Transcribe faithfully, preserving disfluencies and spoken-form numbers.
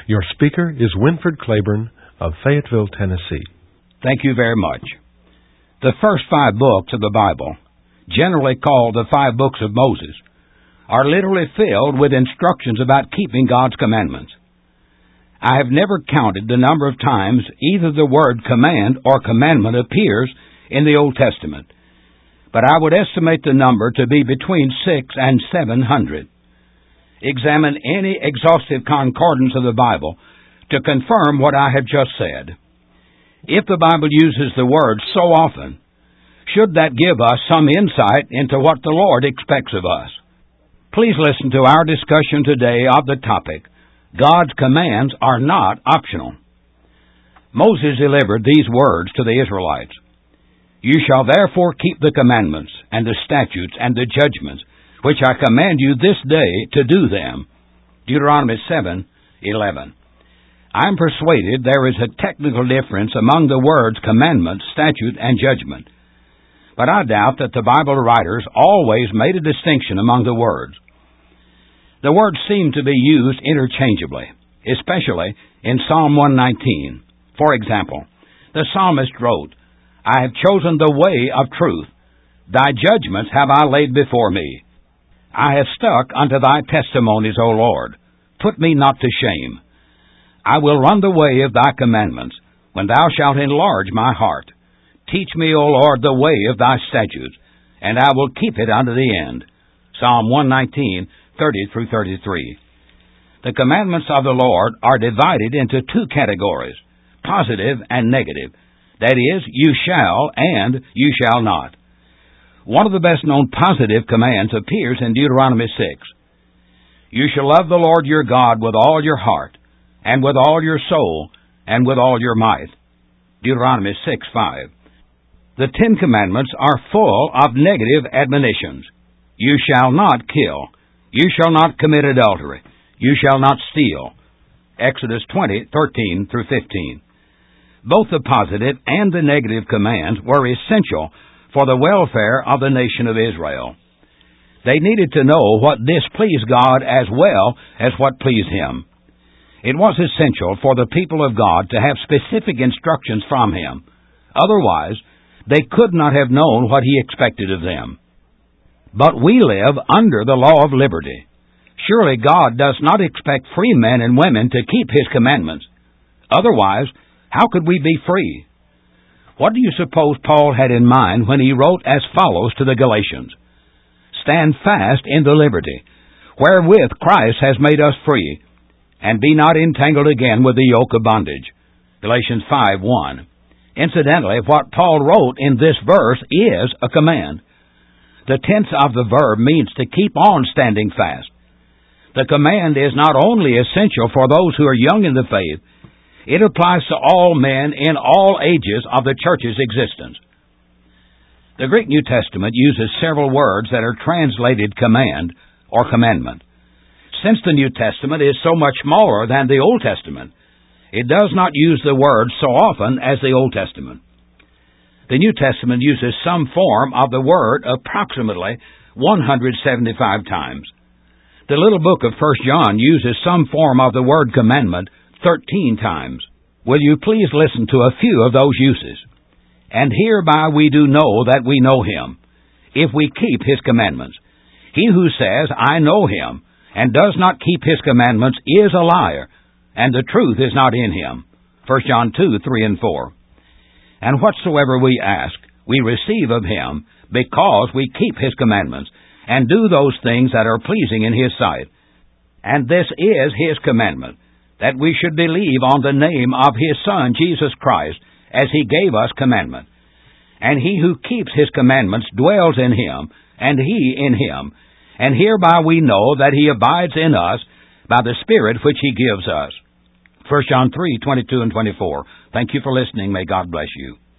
Your speaker is Winford Claiborne of Fayetteville, Tennessee. Thank you very much. The first five books of the Bible, generally called the five books of Moses, are literally filled with instructions about keeping God's commandments. I have never counted the number of times either the word command or commandment appears in the Old Testament, but I would estimate the number to be between six and seven hundred. Examine any exhaustive concordance of the Bible to confirm what I have just said. If the Bible uses the word so often, should that give us some insight into what the Lord expects of us? Please listen to our discussion today of the topic, God's commands are not optional. Moses delivered these words to the Israelites. You shall therefore keep the commandments and the statutes and the judgments which I command you this day to do them. Deuteronomy seven eleven. I am persuaded there is a technical difference among the words commandment, statute, and judgment. But I doubt that the Bible writers always made a distinction among the words. The words seem to be used interchangeably, especially in Psalm one nineteen. For example, the psalmist wrote, I have chosen the way of truth. Thy judgments have I laid before me. I have stuck unto thy testimonies, O Lord. Put me not to shame. I will run the way of thy commandments, when thou shalt enlarge my heart. Teach me, O Lord, the way of thy statutes, and I will keep it unto the end. Psalm one nineteen, thirty through thirty-three. The commandments of the Lord are divided into two categories, positive and negative. That is, you shall and you shall not. One of the best-known positive commands appears in Deuteronomy six. You shall love the Lord your God with all your heart, and with all your soul, and with all your might. Deuteronomy six five. The Ten Commandments are full of negative admonitions. You shall not kill. You shall not commit adultery. You shall not steal. Exodus twenty thirteen through fifteen. Both the positive and the negative commands were essential for the welfare of the nation of Israel. They needed to know what displeased God as well as what pleased Him. It was essential for the people of God to have specific instructions from Him. Otherwise, they could not have known what He expected of them. But we live under the law of liberty. Surely God does not expect free men and women to keep His commandments. Otherwise, how could we be free? What do you suppose Paul had in mind when he wrote as follows to the Galatians? Stand fast in the liberty, wherewith Christ has made us free, and be not entangled again with the yoke of bondage. Galatians five one. Incidentally, what Paul wrote in this verse is a command. The tense of the verb means to keep on standing fast. The command is not only essential for those who are young in the faith, it applies to all men in all ages of the church's existence. The Greek New Testament uses several words that are translated command or commandment. Since the New Testament is so much smaller than the Old Testament, it does not use the word so often as the Old Testament. The New Testament uses some form of the word approximately one hundred seventy-five times. The little book of First John uses some form of the word commandment thirteen times. Will you please listen to a few of those uses? And hereby we do know that we know Him, if we keep His commandments. He who says, I know Him, and does not keep His commandments is a liar, and the truth is not in him. First John two, three and four. And whatsoever we ask, we receive of Him, because we keep His commandments, and do those things that are pleasing in His sight. And this is His commandment, that we should believe on the name of His Son, Jesus Christ, as He gave us commandment. And he who keeps His commandments dwells in Him, and He in him. And hereby we know that He abides in us by the Spirit which He gives us. First John three, twenty-two and twenty-four. Thank you for listening. May God bless you.